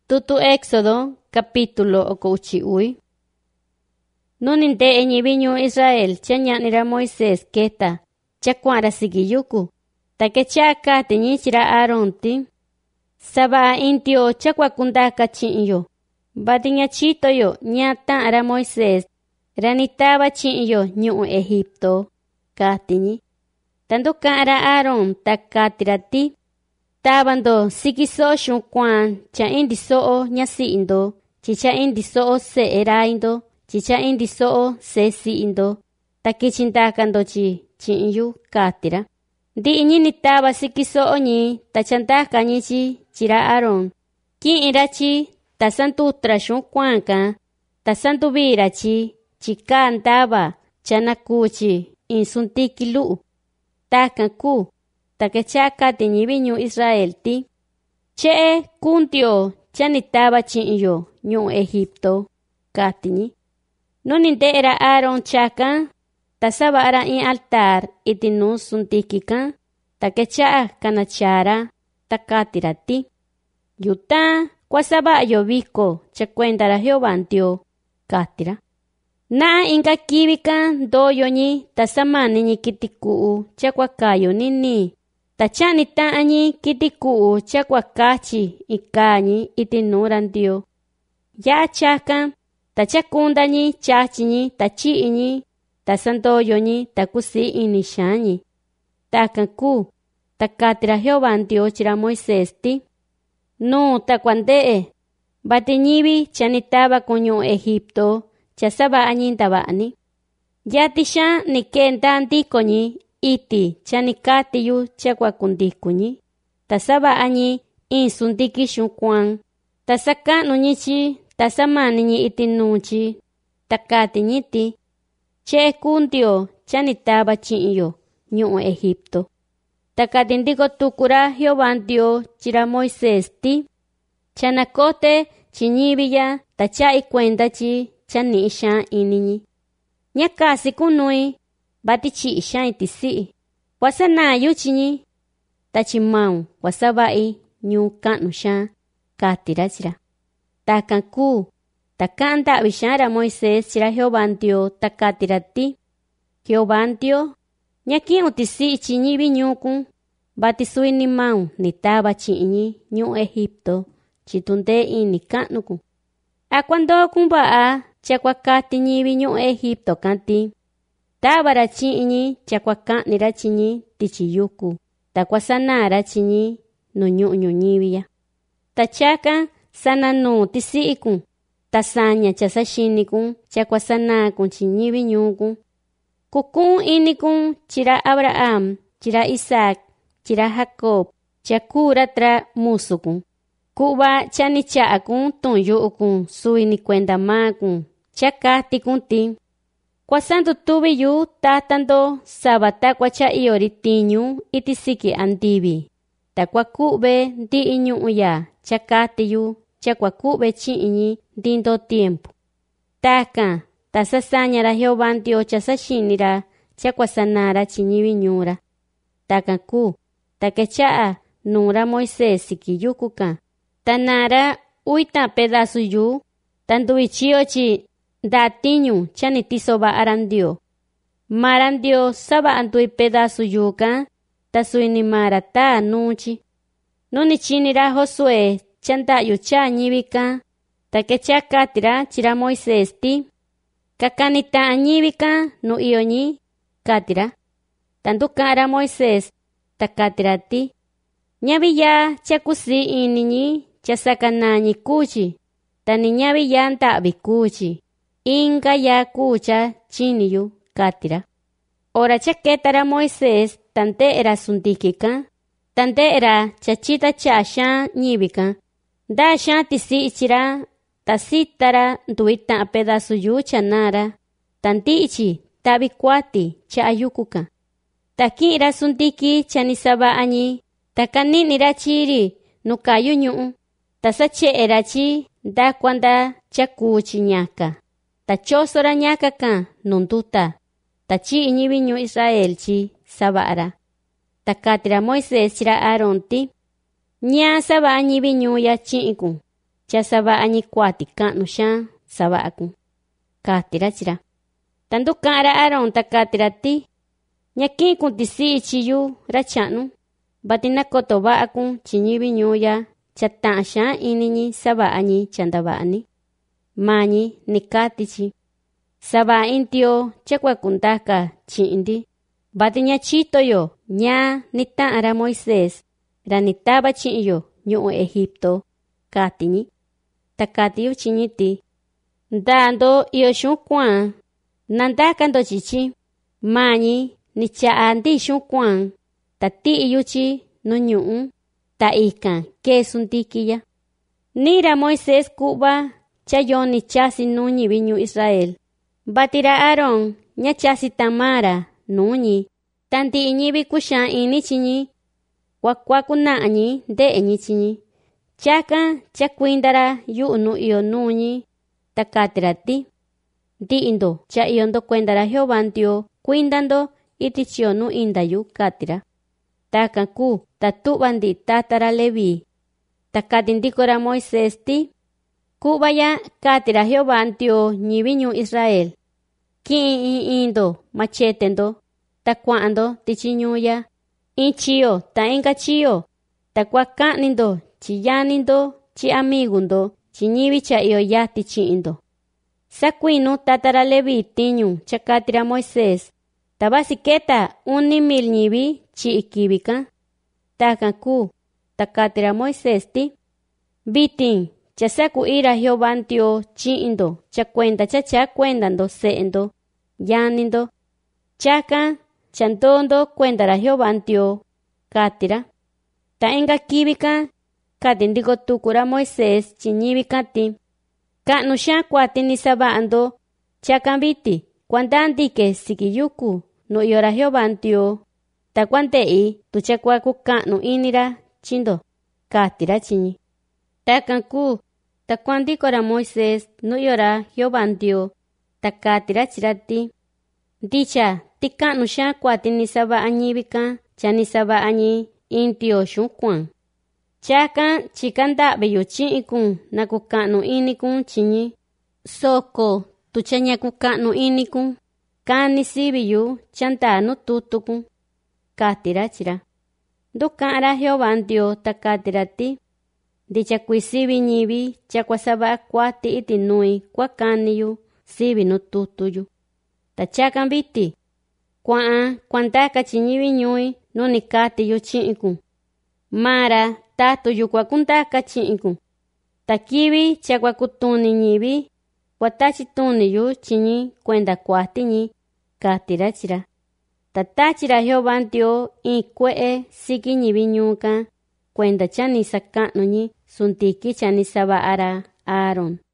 Tutu Éxodo, capítulo okochiui. Nuninte eñibiñu Israel, chañanira Moisés keta, chakuara sigiyuku, takechaka teñichira Aronti, saba intio chakwakundaka chinyo, batiña chitoyo ñata ara Moisés, ranitaba chinyo ñu Egipto, katiñi, tanduka ara Aron takatirati, tabando sikiso shunkuan cha indisoo ñasiindo, chicha indisoo se eraindo, chicha indisoo se siindo, takichindakando chinyu katira. Di iñini taba sikisoo ñi tachandaka ñichi chira Aron. Ki'ira chi tasantutra shunkuanka, tasantubira chika andaba chanakuchi insuntikilu. Takanku. Takechaka tiñibiñu Israel ti. Che kuntio chanitaba chinyo ñu Egipto, katiñi. Nuninte era Aron chaka, tasabara in altar itinu suntikika, takecha kanachara, takatirati. Yuta, kwasaba yobiko, chakuendara Jehovantio, katira. Na inka kibika doyo ñi tasamani ñi kitikuu chakwakayo nini. Tachani ta'añi kitikuu chakwakachi ikañi itinurandio. Ya chaka, tachakundañi chachiñi tachi'iñi, tasandoyoñi takusi inixañi. Takanku, takatira Jehovantio chira Moisés ti. No takuande'e, batiñibi chanitaba kuñu Egipto, chasaba añindaba'ni. Yatisha nikendandikoñi iti chanikatiyu chakwakundikuñi. Tasaba añi insundiki shunkuan. Tasakanuñichi tasamaniñi itinuchi. Takatiñiti. Che kundio chanitaba chinyo ñu Egipto. Takatindiko tukura Jehovantio chira Moisés ti. Chanakote chiñibiya tachai kuendachi chani isha iniñi. Ñakasi kunui, batichi isha itisi. Wasana yuchiñi, tachimau, wasabai, ñu kanu sha, katirachira. Takanku, takanda bishara Moisés chira Jehovantio takatirati. Jehovantio, ñaki utisi chiñibi ñukun, batisui ni mau, nitaba chiñi, ñu Egipto, chitunde ini kanukun. Cuando kumbaa chakwakati ñibi ñu Egipto kanti, tabara chiñi chakwakanira chiñi tichiyuku, takwasanara chiñi no ñu ñibiya. Tachaka sananu tisiikun, tasaña chasashinikun chakwasanakun chiñibi ñukun. Kukun inikun chira Abraham, chira Isaac, chira Jacob, chakuratra musukun. Kuba chanichaakun tonyu'ukun suini kuenda makun chakatikun ti. Kwasandu tubiyu tatando sabata kwacha ioritiñu itisiki andibi. Takwakube di iñu'uya chakatiyu chakwakube chiñi dindo tiempo. Taka tasasañara Jehovantio chasashinira chakwasanara chiñibiñura. Takanku takechaa nura Moisés sikiyukuka. Tanara uita pedazo yu, tanduichiochi datiñu chanitisoba arandio. Marandio saba antui pedazo yuka, tasuini marata nuchi. Nuni chinira Josué chanda yucha ñibika, takecha katira chira Moisés ti. Kakanita ñibika no ioñi, katira. Tandukara Moisés, takatira ti. Ñabiya chakusi iniñi, chasakanañi kuchi, tani ñabiya ntabi kuchi, inka ya kucha chiniyu katira. Ora chaketara Moisés tante era sundikika, tante era chachita chasha ñibika, da sha tisi ichira, tasitara nduita pedazo yu chanara, tanti ichi tabi kwati cha ayukuka. Takira sundiki chanisaba añi, takani nirachiri nukayu ñu'u, tasache erachi da kwanda chakuchi ñaka. Tachosora ñaka ka nunduta, tachi iñibiñu Israel chi sabara. Takatira Moisés chira Aronti, ña saba iñibiñu ya chi'ikun. cha sava'a kuati ka'nu xaan sava'akun, katira chira. Tandu ka'ra Aarón ta katira ti, ñaki'kun tisi'i chiyu ra cha'nu, vati nakoto va'akun chi ñivi ñu'ya cha ta'a xaan iniñi sava'añi cha ndava'ani. Mañi ni katichi, sava'a intio cha kuakundaka chi'indi, vati ña chitoyo ña ni ta'a ra Moisés ra ni tava chi'yo ñu'u Egipto, katiñi. Ta katiyu chiñiti, ndando iyo xun kuaan, nandakando chichi, mañi ni cha'a ndi xun kuaan, ta ti'iyuchi nu ñu'u, ta ikan kesu ndikiya. Nira Moisés ku'va cha yo ni chasi nu ñivi ñu Israel, vatira Aarón ña chasi tamara nuñi, ta ndi'i ñivi kuxaan ini chiñi, kuakuna'ñi nde'eñi chiñi. Chakan cha kuindara yu'u nu iyo nuñi, ta katira ti, ndi'indo cha iyondo kuendara Jehová ndio kuindando iti chiyo nu indayu, katira. Takan ku ta tu'va ndi tatara Leví, ta kati ndikora Moisés ti, ku'vaya katira Jehová ndio ñivi ñu Israel, ki'in indo machetendo, ta kua'ando tichi ñu'ya, in chiyo ta inka chiyo, ta kuaka'nindo chi yanindo chi amigundo chi ñivi cha iyo yati chi'indo. Sakuinu tatara Leví tiñu cha katira Moisés, ta vasiketa 1,000 ñivi chi'i kivika. Takan ku ta katira Moisés ti, vitin cha saku'ira Jehová ndio chi'indo cha kuenda cha kuendando se'endo, yanindo. Chakan cha ndondo kuendara Jehová ndio, katira. Ta inka kivika kati ndiko tukura Moisés chi ñivika ti, ka'nu xaan kuati ni sava'ando, chakan viti kuandandike sikiyuku nu iyora Jehová ndio, ta kuande'i tu cha kuaku ka'nu inira chindo, katira chiñi. Takan ku ta kuandikora Moisés nu iyora Jehová ndio, ta katira chira ti, ndicha ti ka'nu xaan kuati ni sava'a ñivika cha ni sava'añi intio xun kuan. Chakan chikanda'veyo chi'ikun na kuka'nu inikun chiñi, soko tu cha ña kuka'nu inikun, kani siviyu chanda nu tutukun, katira chira. Nduka'ra Jehová ndio ta katira ti, ndicha kui sivi ñivi cha kuasava'a kuati iti nui kuakaniyu sivi nu tutuyu. Ta chakan viti, kuandaka chi ñivi ñui nu ni katiyu chi'ikun, mara tatuyu kuakundaka chi'ikun. Ta kivi cha kuakutuni ñivi, kuatachi tuniyu chiñi kuenda kuatiñi, katira chira. Ta tachira Jehová ndio in kue'e siki ñivi ñuka, kuenda cha ni saka'nuñi suntiki cha ni sava'ara Aarón.